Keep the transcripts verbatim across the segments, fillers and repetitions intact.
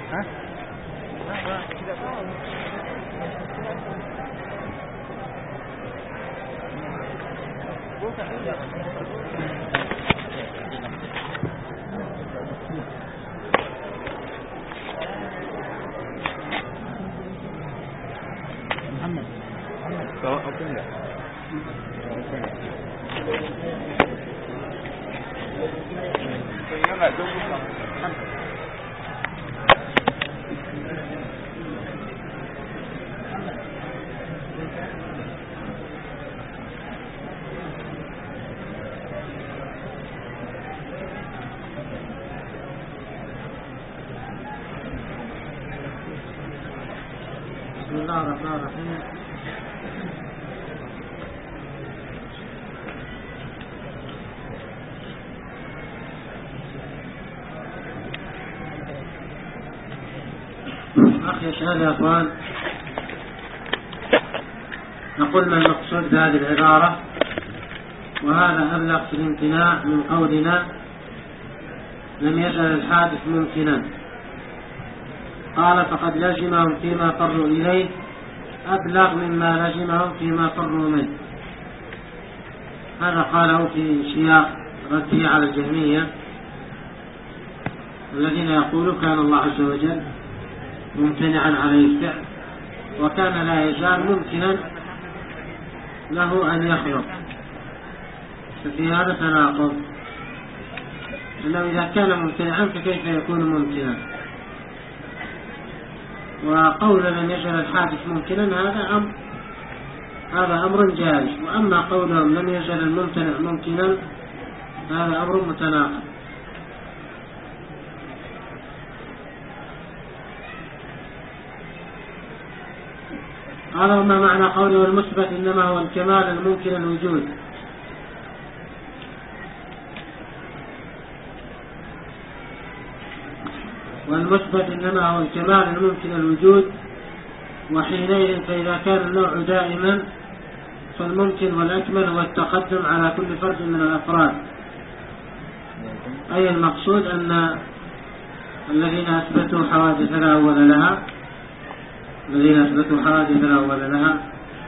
ها؟ محمد سواء أكون لا بسم الله الرحمن الرحيم. أخي الشهادة يا أخوان، نقول ما المقصود بهذه العبارة، وهذا أبلغ في الامتناع من قولنا لم يزل الحادث ممكنا. قال فقد لزمهم فيما فروا إليه أبلغ مما لزمهم فيما فروا منه. هذا قاله في سياق رده على الجهمية الذين يقولوا كان الله عز وجل ممتنعا عليه الفعل وكان لا يزال ممكنا له أن يخلق. ففي هذا تناقض، أنه إذا كان ممتنعا فكيف يكون ممكنا؟ وقول لم يزل الحادث ممكنا هذا أمر هذا أمر جائز، وأما قولهم لم يزل الممتنع ممكنا هذا أمر متناقض. قال وما معنى قوله المثبت إنما هو الكمال الممكن الوجود؟ والمثبت إنما هو الكمال الممكن الوجود، وحينئذ فإذا كان النوع دائما فالممكن والأكمل هو التقدم على كل فرد من الأفراد. أي المقصود أن الذين أثبتوا حوادث لا أول لها الذين أثبتوا حوادث لا أول لها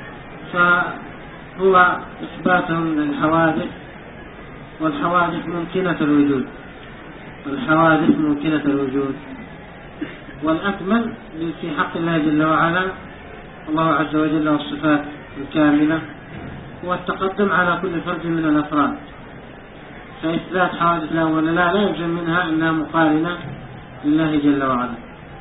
فهو إثباتهم للحوادث، والحوادث ممكنة الوجود الحوادث ممكنة الوجود والأكمل في حق الله جل وعلا الله عز وجل والصفات الكاملة هو التقدم على كل فرد من الأفراد. فإثبات حوادث لا أول لا لا يلزم منها إلا مقارنة لله جل وعلا.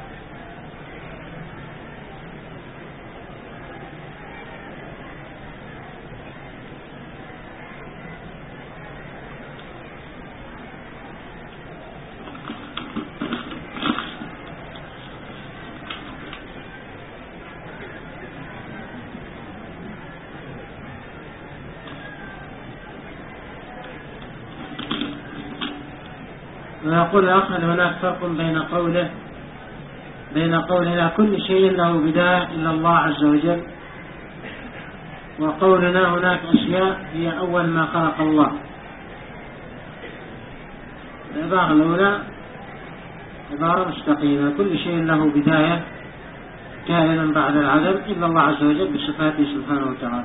ويقول الآخر هناك فرق بين قوله بين قولنا كل شيء له بداية إلا الله عز وجل، وقولنا هناك أشياء هي أول ما خلق الله. العبارة الأولى عبارة مستقيمة، كل شيء له بداية كائنا بعد العدم إلا الله عز وجل بصفاته سبحانه وتعالى.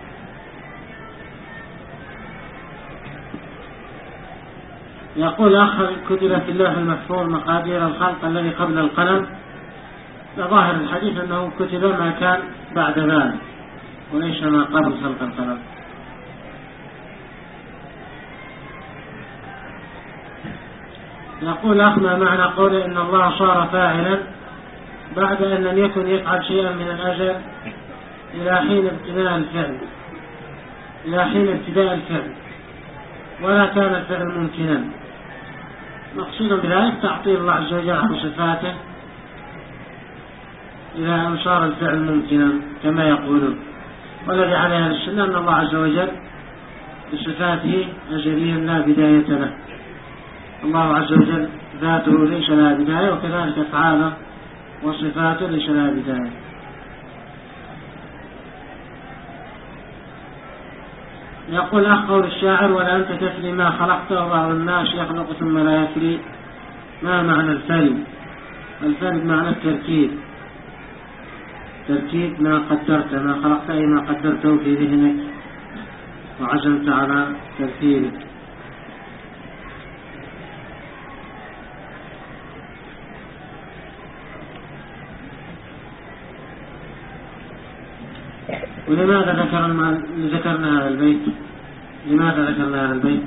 يقول آخر كتب في اللوح المحفوظ مقادير الخلق الذي قبل القلم. ظاهر الحديث أنه كتب ما كان بعد ذلك وليس ما قبل خلق القلم. يقول آخر ما معنى قوله إن الله صار فاعلا بعد أن لم يكن يفعل شيئا من الأجل إلى حين ابتداء الفعل إلى حين ابتداء الفعل ولا كان الفعل ممكنا. مقصود بذلك تعطيل الله عز وجل عن صفاته إلى أن صار الفعل ممكنا كما يقولون. والذي عليها السنة أن الله عز وجل بصفاته أزلي لا بداية له. الله عز وجل ذاته ليس لها بداية، وكذلك أفعاله وصفاته ليس لها بداية. يقول أخ قول الشاعر ولا أنت تفري ما خلقت وبعض الناس يخلق ثم لا يفري، ما معنى الفري؟ الفرد معنى التركيب، تركيب ما قدرت، ما خلقت أي ما قدرته في ذهنك وعزمت على تركيبه. ولماذا ذكرنا ذكرنا هذا البيت؟ لماذا ذكرنا هذا البيت؟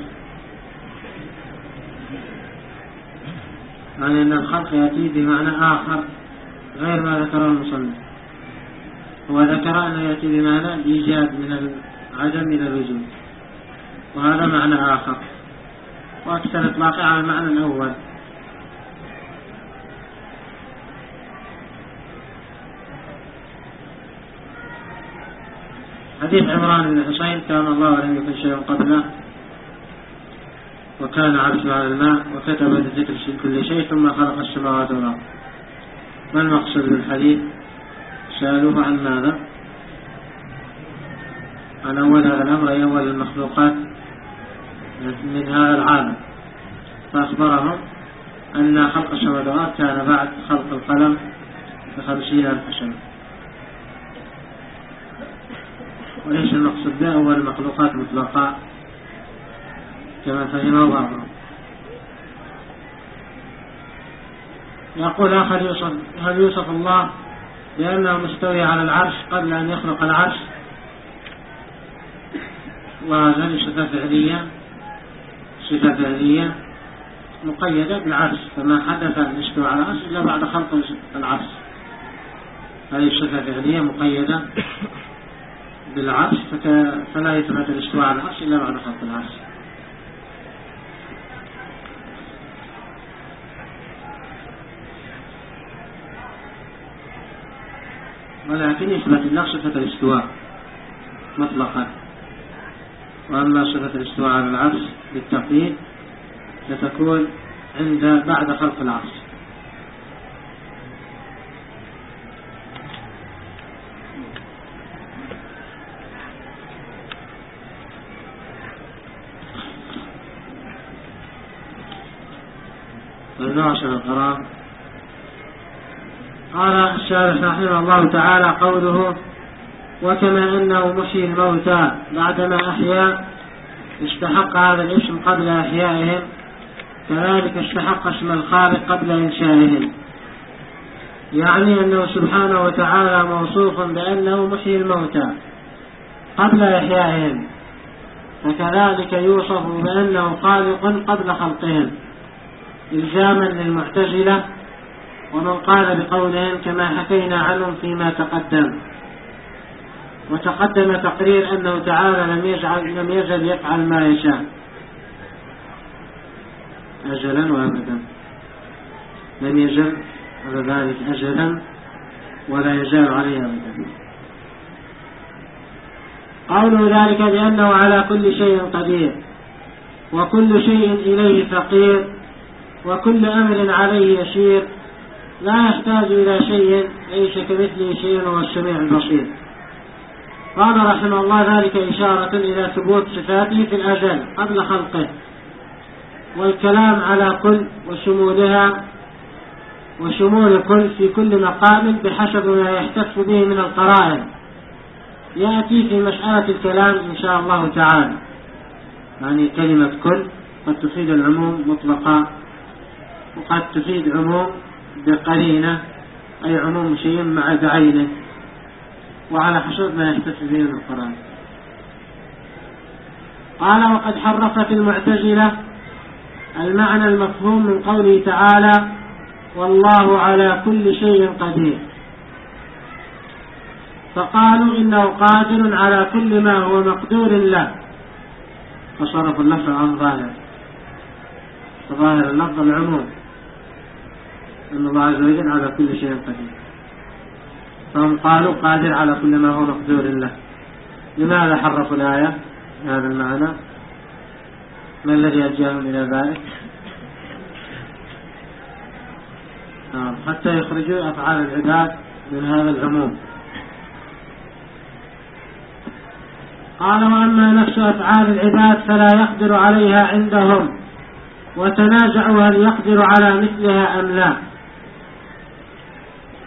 يعني أن الخلق يأتي بمعنى آخر غير ما ذكره المصنف. هو ذكر أنه يأتي بمعنى الإيجاد من العدم إلى الوجود، وهذا معنى آخر وأكثر إطلاقا على المعنى الأول. حديث عمران بن حسين: كان الله ولم يكن شيء قبله، وكان عرشه على الماء، وكتب الذكر في كل شيء، ثم خلق السماوات والأرض. ما المقصود بالحديث؟ سألوه عن ماذا؟ عن أول هذا الأمر، أي أول المخلوقات من هذا العالم، فأخبرهم أن خلق السماوات والأرض كان بعد خلق القلم بخمسين ألف سنة، وليس المقصود به أول المخلوقات مطلقا كما فهمه بعضهم. يقول آخر: يوصف هل يوصف الله بأنه مستوي على العرش قبل أن يخلق العرش؟ وهذا صفة فعلية، صفة فعلية مقيدة بالعرش، فما حدث أن يستوى على العرش إلا بعد خلق العرش. هذه صفة فعلية مقيدة بالعرش، فلا يثبت الاستواء على العرش إلا بعد خلق العرش. ولكن يثبت الله صفة الاستواء مطلقا، وأما صفة الاستواء على العرش بالتقييد ستكون عند بعد خلق العرش. والناشر القرآن. قال الشارح رحمه الله تعالى: قوله: وكما أنه محيي الموتى بعدما أحيا استحق هذا الاسم قبل إحيائهم، كذلك استحق اسم الخالق قبل إنشائهم. يعني أنه سبحانه وتعالى موصوف بأنه محيي الموتى قبل إحيائهم، فكذلك يوصف بأنه خالق قبل خلقهم، إلزاما للمعتزلة ومن قال بقولهم كما حكينا عنهم فيما تقدم. وتقدم تقرير أنه تعالى لم يجعل لم يزل يفعل ما يشاء أجلا وأبدا، لم يزل على ذلك أجلا ولا يزال عليه أبدا. قوله ذلك بأنه على كل شيء قدير، وكل شيء إليه فقير، وكل أمر عليه يسير، لا يحتاج إلى شيء، ليس كمثله شيء، هو السميع البصير. قال رحمه الله ذلك إشارة إلى ثبوت صفاته في الأزل قبل خلقه، والكلام على كل وشمولها وشمول كل في كل مقام بحسب ما يحتف به من القرائن، يأتي في مسألة الكلام إن شاء الله تعالى. يعني كلمة كل قد تفيد العموم مطلقا، وقد تفيد عموم بقرينة، أي عموم شيء مع بعينه، وعلى حسب ما يحتف به من القرآن. قال: وقد حرفت المعتزلة المعنى المفهوم من قوله تعالى: والله على كل شيء قدير، فقالوا إنه قادر على كل ما هو مقدور له، فصرف اللفظ عن ظاهر، فظاهر اللفظ العموم أن الله عز وجل على كل شيء قدير، فهم قالوا قادر على كل ما هو مقدور له. لماذا حرفوا الآية هذا المعنى؟ ما الذي أجاهم إلى ذلك؟ آه. حتى يخرجوا أفعال العباد من هذا العموم. قال: وأما نفس أفعال العباد فلا يقدر عليها عندهم، وتنازعوا هل يقدر على مثلها أم لا.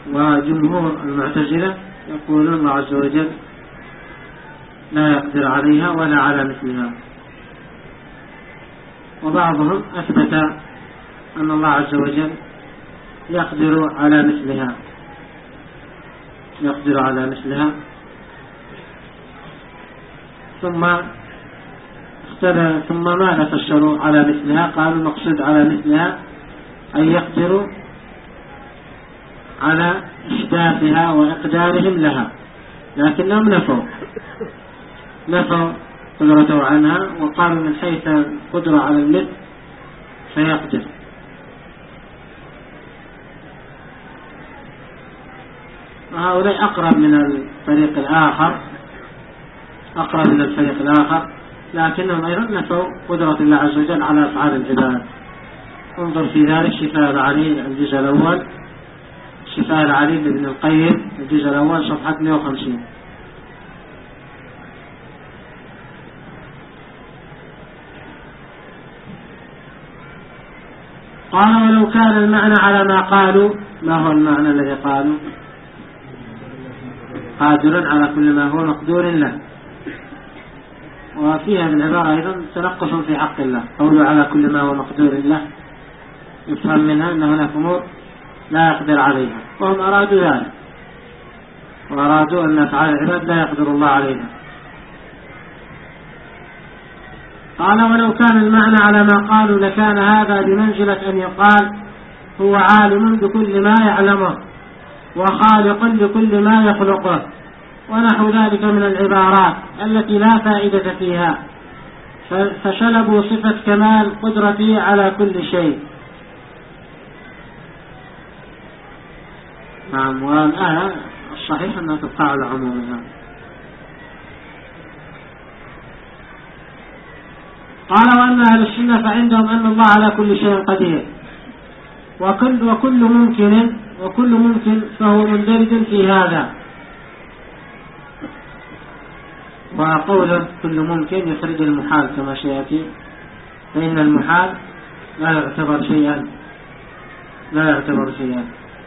وجمهور المعتزلة يقولون الله عز وجل لا يقدر عليها ولا على مثلها. وبعضهم أثبت أن الله عز وجل يقدر على مثلها يقدر على مثلها ثم ثم ماذا فسروا على مثلها؟ قالوا المقصود على مثلها أن يقدروا على إحداثها وإقدارهم لها، لكنهم نفوا نفوا قدرته عنها وقالوا من حيث القدرة على المثل فيقدر. وهؤلاء أقرب من الفريق الآخر أقرب من الفريق الآخر لكنهم أيضا نفوا قدرة الله عز وجل على أفعال العباد. انظر في ذلك شفاء العليل الجزء الأول، شفاء العليل لابن القيم الجزء الأول صفحة مئة وخمسين. قال ولو كان المعنى على ما قالوا، ما هو المعنى الذي قالوا؟ قادر على كل ما هو مقدور له. وفيها من العبارة أيضا تنقص في حق الله، قوله على كل ما هو مقدور له يفهم منها أن هناك أمور لا يقدر عليها، وهم أرادوا ذلك وأرادوا أن أفعال العباد لا يقدر الله عليها. قال ولو كان المعنى على ما قالوا لكان هذا بمنزلة أن يقال هو عالم بكل ما يعلمه وخالق لكل ما يخلقه ونحو ذلك من العبارات التي لا فائدة فيها، فسلبوا صفة كمال قدرته على كل شيء. نعم. والآية الصحيح أنها تبقى على عمومها. قال وأن أهل السنة فعندهم أن الله على كل شيء قدير، وكل, وكل ممكن وكل ممكن فهو مندرج في هذا. وقوله كل ممكن يخرج المحال كما سيأتي، فإن المحال لا يعتبر شيئا لا يعتبر شيئا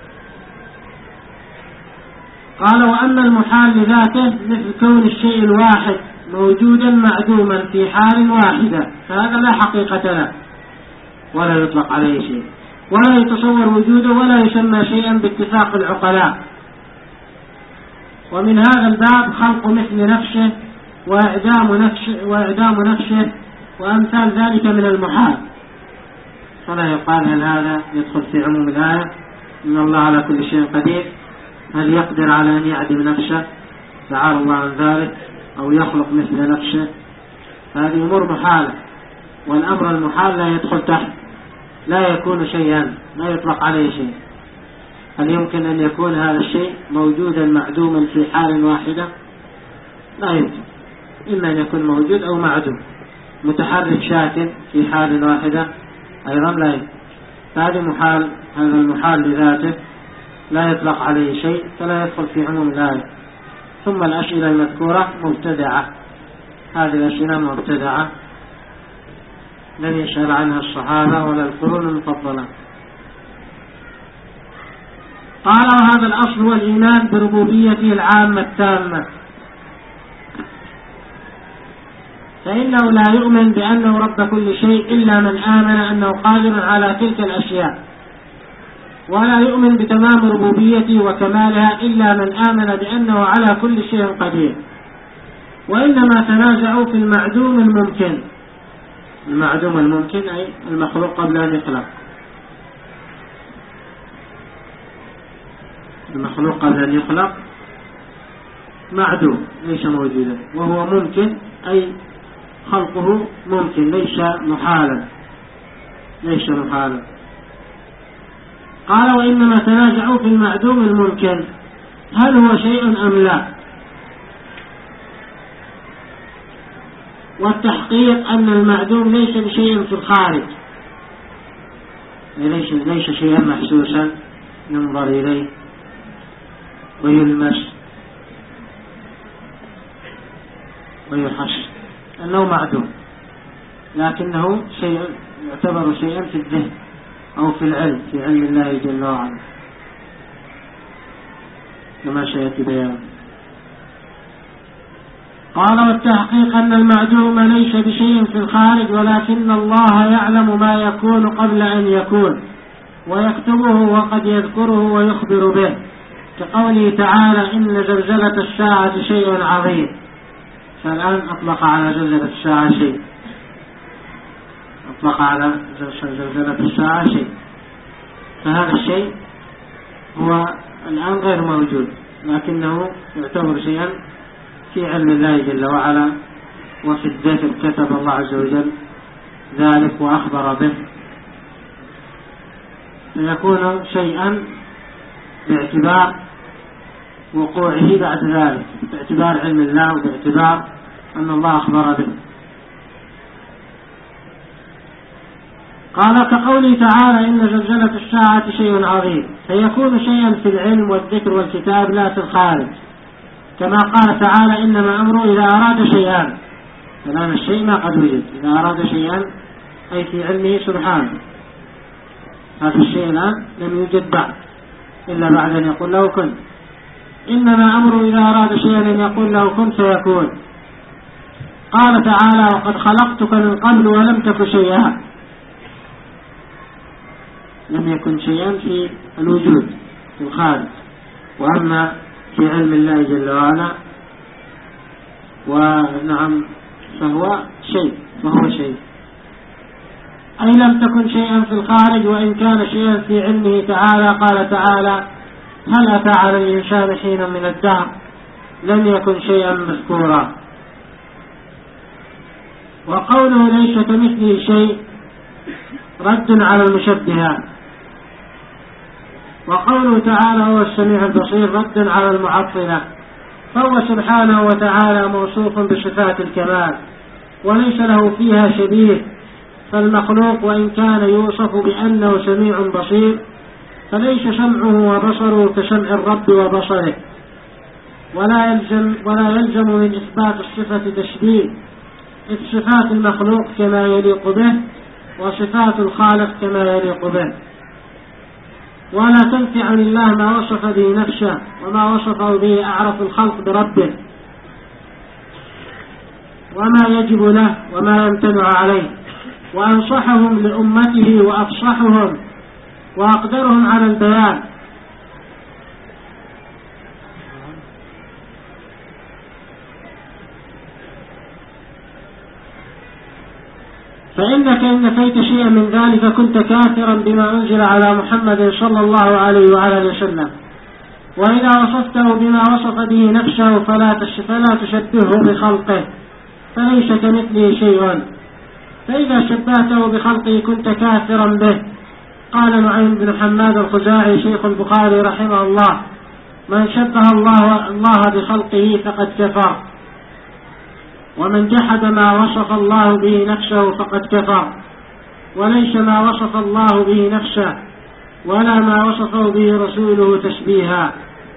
قال وأن المحال لذاته مثل كون الشيء الواحد موجودا معدوما في حال واحدة، فهذا لا حقيقة له ولا يطلق عليه شيء ولا يتصور وجوده ولا يسمى شيئا باتفاق العقلاء. ومن هذا الباب خلق مثل نفسه وإعدام نفسه, وإعدام نفسه وأمثال ذلك من المحال. فلا يقال هل هذا يدخل في عموم الآية إن الله على كل شيء قدير؟ هل يقدر على أن يعدم نفسه تعالى الله عن ذلك أو يخلق مثل نفسه؟ هذه أمور محالة، والأمر المحال لا يدخل تحت، لا يكون شيئا، لا يطلق عليه شيء. هل يمكن أن يكون هذا الشيء موجودا معدوما في حال واحدة؟ لا يمكن، إما أن يكون موجود أو معدوم. متحرك شاكل في حال واحدة أيضا لا يمكن. هذا محال، هذا المحال لذاته لا يطلق عليه شيء فلا يدخل في عموم الآية. ثم الأسئلة المذكورة مبتدعة، هذه الأسئلة مبتدعة لم يسأل عنها الصحابة ولا القرون المفضلة. قال وهذا الأصل هو الإيمان بربوبيته العامة التامة، فإنه لا يؤمن بأنه رب كل شيء إلا من آمن أنه قادر على تلك الأشياء، ولا يؤمن بتمام ربوبيته وكمالها إلا من آمن بأنه على كل شيء قدير. وإنما تنازعوا في المعدوم الممكن. المعدوم الممكن أي المخلوق قبل أن يخلق، المخلوق قبل أن يخلق معدوم ليس موجودا، وهو ممكن أي خلقه ممكن ليس محالا ليس محالا قال وإنما تنازعوا في المعدوم الممكن هل هو شيء أم لا، والتحقيق أن المعدوم ليس بشيء في الخارج، ليس, ليس شيئا محسوسا ينظر إليه ويلمس ويحس، أنه معدوم لكنه شيء يعتبر شيئا في الذهن أو في العلم، في علم الله جل وعلا. كما سيأتي بيان. قال والتحقيق أن المعدوم ليس بشيء في الخارج، ولكن الله يعلم ما يكون قبل أن يكون ويكتبه وقد يذكره ويخبر به، كقوله تعالى إن زلزلة الساعة شيء عظيم. فالآن أطلق على زلزلة الساعة شيء، أطلق على زلزلة الساعة شيء، فهذا الشيء هو الآن غير موجود، لكنه يعتبر شيئا في علم الله جل وعلا، وفي الذكر كتب الله عز وجل ذلك وأخبر به، فيكون شيئا باعتبار وقوعه بعد ذلك، باعتبار علم الله وباعتبار أن الله أخبر به. قال كقوله تعالى إن زلزلة الساعة شيء عظيم، فيكون شيئا في العلم والذكر والكتاب لا في الخارج، كما قال تعالى إنما أمره إذا أراد شيئا. فالآن الشيء ما قد وجد، إذا أراد شيئا أي في علمه سبحانه. هذا الشيء الآن لم يوجد بعد إلا بعد أن يقول له كن. إنما أمره إذا أراد شيئا أن يقول له كن فيكون. قال تعالى وقد خلقتك من قبل ولم تك شيئا، لم يكن شيئا في الوجود في الخارج، وأما في علم الله جل وعلا ونعم فهو شيء فهو شيء أي لم تكن شيئا في الخارج وإن كان شيئا في علمه تعالى. قال تعالى هل أتى على الإنسان حين من الدهر لم يكن شيئا مذكورا. وقوله ليس كمثله شيء رد على المشبهات، وقوله تعالى هو السميع البصير رد على المعطلة، فهو سبحانه وتعالى موصوف بصفات الكمال وليس له فيها شبيه. فالمخلوق وإن كان يوصف بأنه سميع بصير فليس سمعه وبصره كسمع الرب وبصره، ولا يلزم, ولا يلزم من إثبات الصفة تشبيه، إذ صفات المخلوق كما يليق به وصفات الخالق كما يليق به. ولا تنفي عن الله ما وصف به نفسه وما وصفه به أعرف الخلق بربه وما يجب له وما يمتنع عليه، وأنصحهم لأمته وأفصحهم وأقدرهم على البيان. فإنك إن نفيت شيئا من ذلك كنت كافرا بما أنزل على محمد صلى الله عليه وعلى وسلم. وإذا وصفته بما وصف به نفسه فلا تشبهه بخلقه فليس كمثله شيء، فإذا شبهته بخلقه كنت كافرا به. قال نعيم بن حماد الخزاعي شيخ البخاري رحمه الله من شبه الله, الله بخلقه فقد كفر، ومن جحد ما وصف الله به نفسه فقد كفر، وليس ما وصف الله به نفسه ولا ما وصفه به رسوله تشبيها.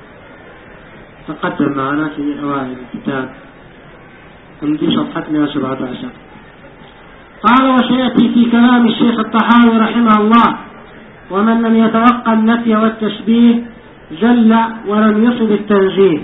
تقدم معنا في أوائل الكتاب في صفحة مئة وسبعة عشر. قال وسيأتي في كلام الشيخ الطحاوي رحمه الله ومن لم يتوقع النفي والتشبيه جل ولم يصب التنزيه.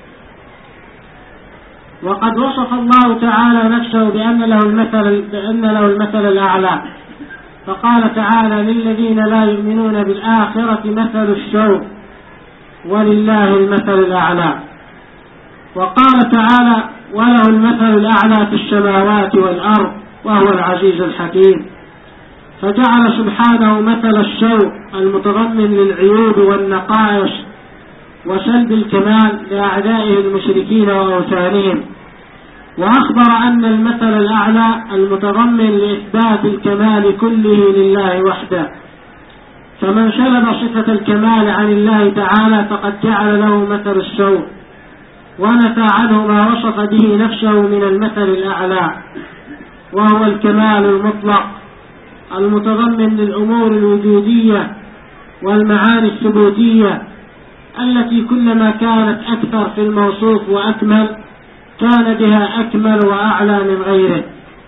وقد وصف الله تعالى نفسه بأن له المثل, بأن له المثل الأعلى، فقال تعالى للذين لا يؤمنون بالآخرة مثل السوء ولله المثل الأعلى. وقال تعالى وله المثل الأعلى في السماوات والأرض وهو العزيز الحكيم. فجعل سبحانه مثل السوء المتضمن للعيوب والنقائص وسلب الكمال لأعدائه المشركين وأوثانهم، وأخبر أن المثل الأعلى المتضمن لإثبات الكمال كله لله وحده. فمن سلب صفة الكمال عن الله تعالى فقد جعل له مثل السوء ونفى عنه ما وصف به نفسه من المثل الأعلى وهو الكمال المطلق المتضمن للأمور الوجودية والمعاني الثبوتية التي كلما كانت أكثر في الموصوف وأكمل كان بها أكمل وأعلى من غيره.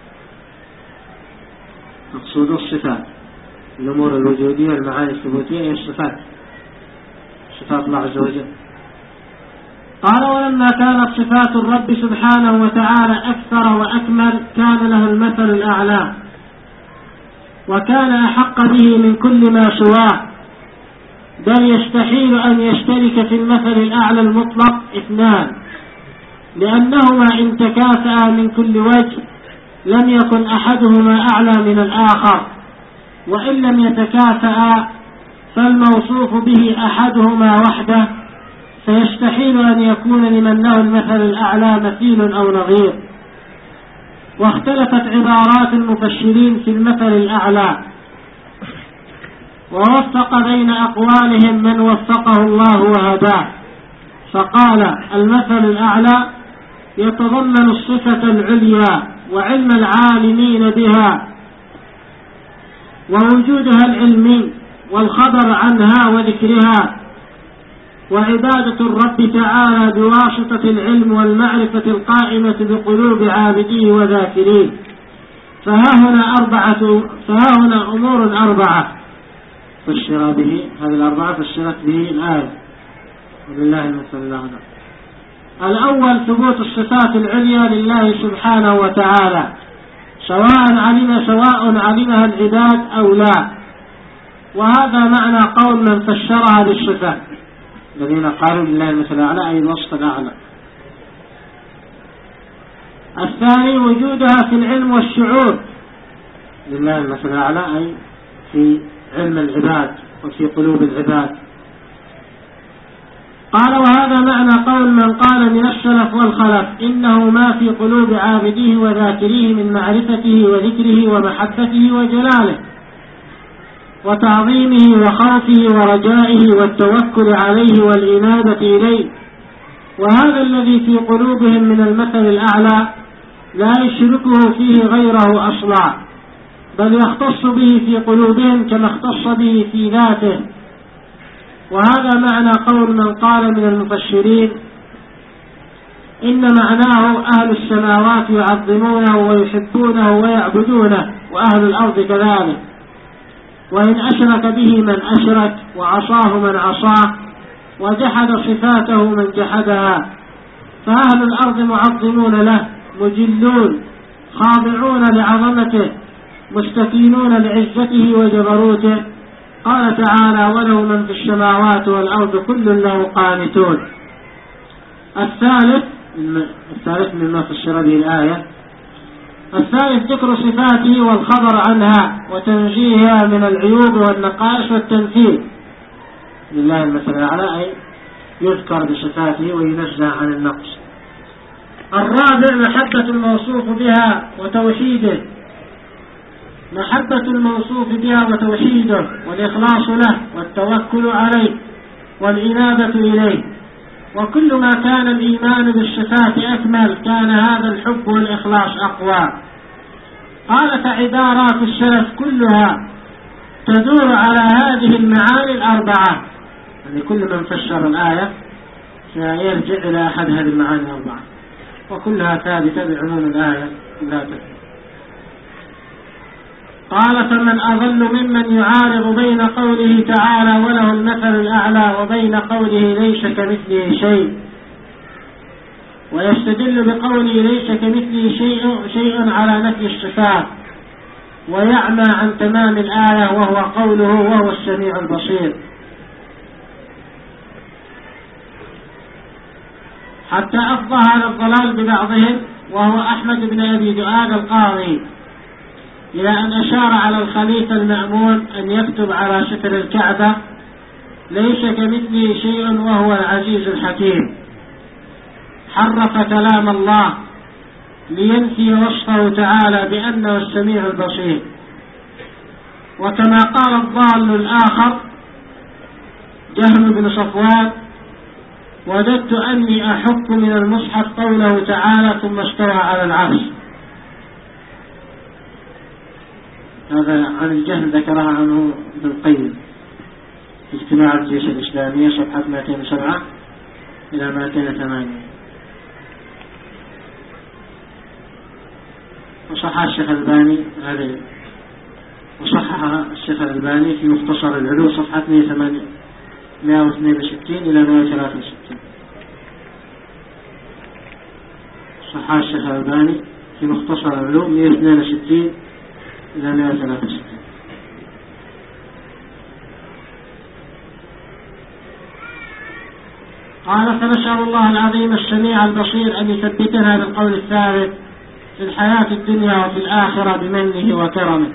مقصود الصفات الأمور الوجودية المعاني الثبوتية هي الصفات، صفات الله عز وجل قال ولما كانت صفات الرب سبحانه وتعالى أكثر وأكمل كان له المثل الأعلى، وكان أحق به من كل ما سواه، بل يستحيل أن يشترك في المثل الأعلى المطلق اثنان، لأنهما إن تكافأ من كل وجه لم يكن أحدهما أعلى من الآخر، وإن لم يتكافأ فالموصوف به أحدهما وحده، فيستحيل أن يكون لمن له المثل الأعلى مثيل أو نظير. واختلفت عبارات المفسرين في المثل الأعلى، ووفق بين أقوالهم من وفقه الله وهداه، فقال المثل الأعلى يتضمن الصفة العليا وعلم العالمين بها ووجودها العلمي والخبر عنها وذكرها، وعبادة الرب تعالى بواسطة العلم والمعرفة القائمة بقلوب عابديه وذاكريه. فها هنا أربعة فها هنا أمور أربعة فسر به، هذه الأربعة فسرت به الآية، ولله المثل الأعلى. الأول ثبوت الصفات العليا لله سبحانه وتعالى، سواء علم سواء علمها العباد أو لا، وهذا معنى قول من فسرها بالصفات الذين قالوا لله المثل الأعلى أي الوصف الأعلى. الثاني وجودها في العلم والشعور لله المثل الأعلى أي في علم العباد وفي قلوب العباد. قال وهذا معنى قول من قال من السلف والخلف إنه ما في قلوب عابديه وذاكريه من معرفته وذكره ومحبته وجلاله وتعظيمه وخوفه ورجائه والتوكل عليه والإنابة إليه، وهذا الذي في قلوبهم من المثل الأعلى لا يشركه فيه غيره أصلا، بل يختص به في قلوبهم كما اختص به في ذاته. وهذا معنى قول من قال من المفسرين إن معناه أهل السماوات يعظمونه ويحبونه ويعبدونه وأهل الأرض كذلك، وإن أشرك به من أشرك وعصاه من عصاه وجحد صفاته من جحدها، فأهل الأرض معظمون له مجلون خاضعون لعظمته مستكينون لعزته وجبروته. قال تعالى وله من في السماوات والأرض كل له قانتون. الثالث الثالث مما فسر به الآية الثالث ذكر صفاته والخبر عنها وتنزيهها من العيوب والنقائص والتمثيل لله المثل الأعلى أي يذكر بصفاته وينزه عن النقص. الرابع محبة الموصوف بها وتوحيده محبة الموصوف بها وتوحيده والإخلاص له والتوكل عليه والإنابة إليه، وكل ما كان الإيمان بالصفات أكمل كان هذا الحب والإخلاص أقوى. قال فعبارات السلف كلها تدور على هذه المعاني الأربعة، يعني كل من فسر الآية سيرجع إلى أحد هذه المعاني الأربعة، وكلها ثابتة بعموم الآية لا تكفي. قال فمن أضل ممن يعارض بين قوله تعالى وله المثل الأعلى وبين قوله ليس كمثله شيء، ويستدل بقوله ليس كمثله شيء, شيء على نفي الصفات، ويعمى عن تمام الآية وهو قوله وهو السميع البصير، حتى أفضى على الضلال ببعضهم وهو أحمد بن أبي دؤاد القاضي إلى أن أشار على الخليفة المأمون أن يكتب على ستر الكعبة ليس كمثله شيء وهو العزيز الحكيم، حرف كلام الله لينفي وصفه تعالى بأنه السميع البصير. وكما قال الضال الآخر جهم بن صفوان وجدت أني أحك من المصحف قوله تعالى ثم استوى على العرش. هذا عن الجهل ذكرها عنه ابن القيم في اجتماع الجيش الإسلامية صفحة مئتين وسبعة إلى مئتين وثمانية. وصحح الشيخ الألباني هذه وصححها الشيخ الألباني في مختصر العلو صفحة مئة واثنين وستين إلى مئة وثلاثة وستين. صحاح الشيخ الألباني في مختصر العلوم مئة واثنين وستين إلى مئة وثلاثة وستين. قال فنسأل الله العظيم السميع البصير أن يثبتنا بالقول الثابت في الحياة الدنيا وفي الآخرة بمنه وكرمه.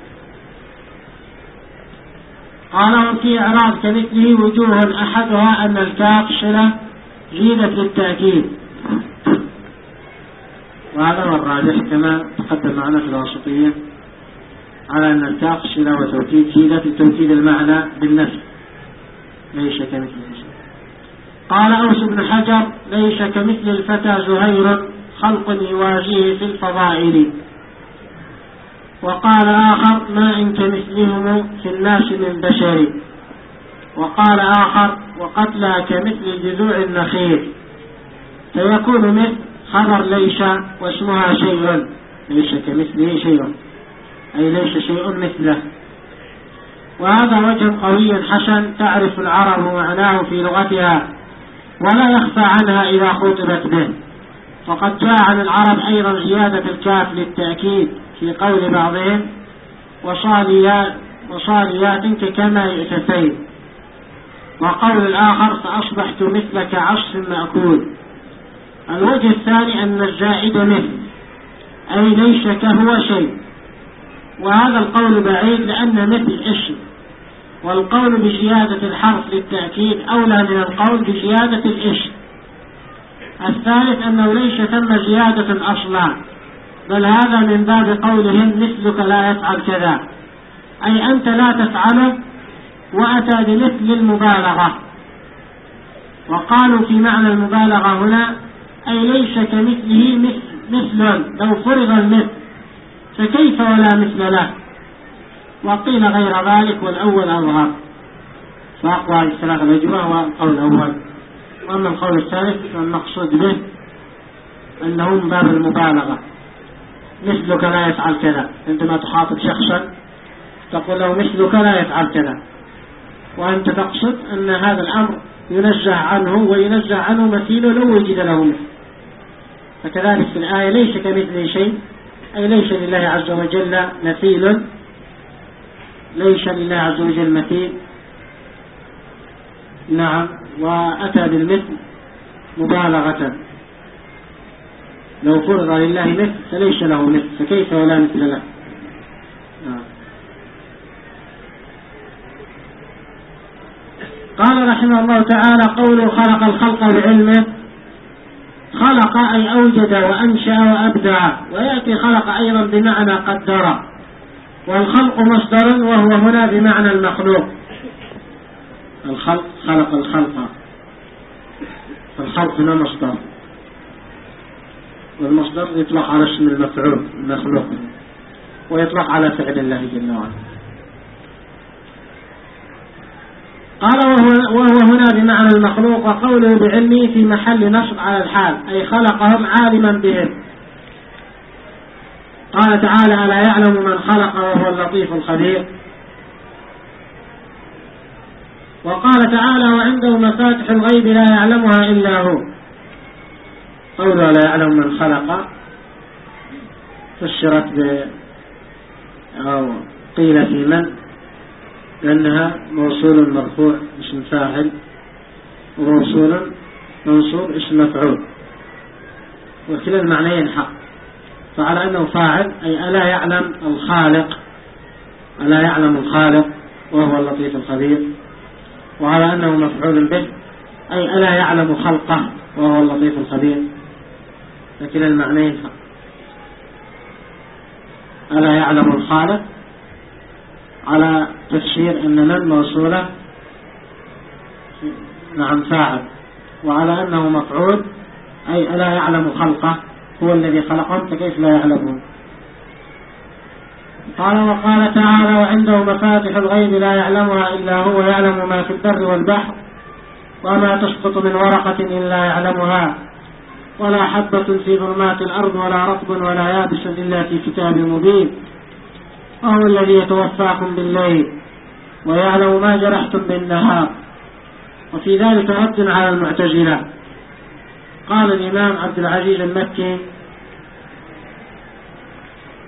قال وفي إعراب كمثله وجوه أحدها أن الكاف صلة زيدت للتأكيد، وهذا هو الراجح كما تقدم معنا في الواسطية على أن الكاف صلة وتوكيد زيدت لتوكيد المعنى بالنفي ليس كمثله شيء. قال أوس بن حجر ليس كمثل الفتى زهير خلق يوازيه في الفضائل. وقال آخر ما إن كمثلهم في الناس من بشر. وقال آخر وقتلى كمثل جذوع النخيل، فيكون مثل خبر ليس واسمها شيء، ليس كمثله شيء أي ليس شيء مثله. وهذا وجه قوي حسن تعرف العرب معناه في لغتها ولا يخفى عنها إذا خطبت به. وقد جاء عن العرب أيضا زيادة الكاف للتأكيد في قول بعضهم وصاليات, وصاليات كما يؤتفين. وقول الآخر فأصبحت مثلك عصف مأكول. الوجه الثاني أن الزائد مثل أي ليس كهو شيء، وهذا القول بعيد لأن مثل اسم، والقول بزيادة الحرف للتأكيد أولى من القول بزيادة الاسم. الثالث أنه ليس ثم زيادة أصلا، بل هذا من باب قولهم مثلك لا يفعل كذا، أي أنت لا تفعله، وأتى بمثل المبالغة. وقالوا في معنى المبالغة هنا أي ليس كمثله مثل, مثل لو فرض المثل فكيف ولا مثل له. وقيل غير ذلك والأول أظهر، فأقوى الثلاثة الأجوبة هو القول الأول. وأما القول الثالث فالمقصود به أنه من باب المبالغة، مثلك لا يفعل كذا، عندما تخاطب شخصا تقول له مثلك لا يفعل كذا، وأنت تقصد أن هذا الأمر ينزه عنه وينزه عنه مثيله لو وجد له مثل. فكذلك في الآية ليس كمثله شيء أي ليس لله عز وجل مثيل، ليس لله عز وجل مثيل. نعم. وأتى بالمثل مبالغة، لو فرض لله مثل فليس له مثل، فكيف ولا مثل له. نعم. قال رحمه الله تعالى قوله خلق الخلق بعلمه، خلق أي أوجد وأنشأ وأبدع، ويأتي خلق أيضا بمعنى قدر، والخلق مصدر وهو هنا بمعنى المخلوق. الخلق خلق الخلق، فالخلق هنا مصدر، والمصدر يطلق على اسم المفعول المخلوق، ويطلق على فعل الله جل وعلا. قال وهو, وهو هنا بمعنى المخلوق، وقوله بعلمه في محل نصب على الحال أي خلقهم عالما بهم. قال تعالى ألا يعلم من خلق وهو اللطيف الخبير. وقال تعالى وعنده مفاتح الغيب لا يعلمها إلا هو. قوله لا يعلم من خلق فسرت ب أو قيل في من لأنها موصول مرفوع اسم فاعل، وموصول منصوب اسم مفعول، وكلا المعنيين حق. فعلى أنه فاعل أي ألا يعلم الخالق، ألا يعلم الخالق وهو اللطيف الخبير. وعلى أنه مفعول به أي ألا يعلم خلقه وهو اللطيف الخبير، وكلا المعنيين حق. ألا يعلم الخالق على تفسير أن من موصولة نعم فاعل، وعلى أنه مفعول أي ألا يعلم خلقه هو الذي خلقهم فكيف لا يعلمون. قال وقال تعالى وعنده مفاتح الغيب لا يعلمها إلا هو يعلم ما في البر والبحر وما تسقط من ورقة إلا يعلمها ولا حبة في ظلمات الأرض ولا رطب ولا يابس إلا في كتاب مبين وهو الذي يتوفاكم بالليل ويعلم ما جرحتم بالنهار. وفي ذلك رد على المعتزلة. قال الإمام عبد العزيز المكي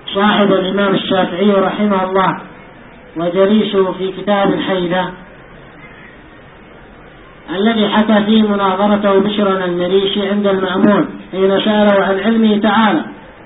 صاحب الإمام الشافعي رحمه الله وجليسه في كتاب الحيدة الذي حكى فيه مناظرته بشر المريشي عند المأمون حين سأله عن علمه تعالى،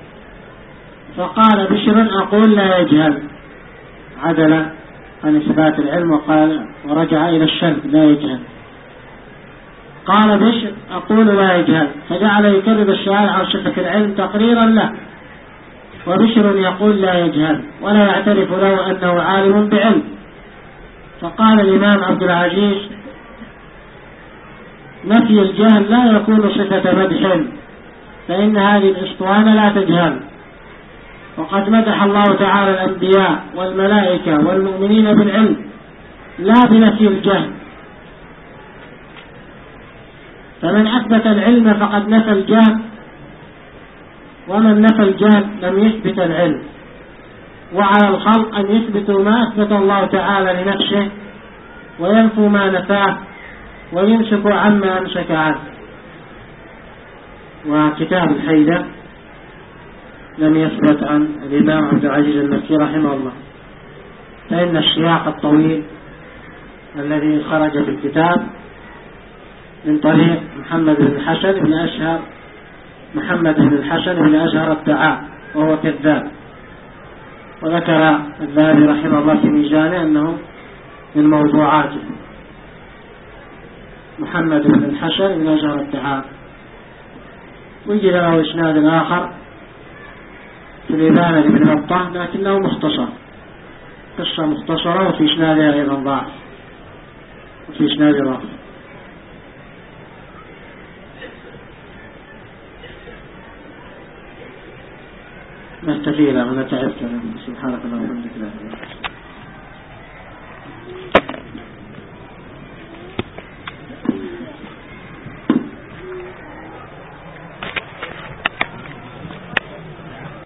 فقال بشر أقول لا يجهل، عدل عن إثبات العلم وقال ورجع إلى الشرك لا يجهل. قال بشر أقول لا يجهل، فجعل يكرر السؤال عن صفة العلم تقريرا له، وبشر يقول لا يجهل ولا يعترف له أنه عالم بعلم. فقال الإمام عبد العزيز نفي الجهل لا يكون صفة مدح، فإن هذه الإسطوانة لا تجهل، وقد مدح الله تعالى الأنبياء والملائكة والمؤمنين بالعلم لا بنفي الجهل، فمن أثبت العلم فقد نفى الجهل، ومن نفى الجهل لم يثبت العلم. وعلى الخلق أن يثبتوا ما أثبت الله تعالى لنفسه وينفوا ما نفاه ويمسكوا عما أمسك عنه. وكتاب الحيدة لم يثبت عن الإمام عبد العزيز المكي رحمه الله، فإن السياق الطويل الذي خرج في الكتاب من طريق محمد بن الحسن بن أشهر محمد بن الحسن بن أشهر الدعاء وهو كذاب، وذكر الذهبي رحمه الله في ميزانه أنه من موضوعاته محمد بن الحسن بن أشهر الدعاء. ويجي له إسناد آخر في الإبانة لابن بطة لكنه مختصر، قصة مختصرة، وفي إسنادها أيضا ضعف وفي إسناد ضعف. نستفيد ونتعبت. سبحانك اللهم وبحمدك.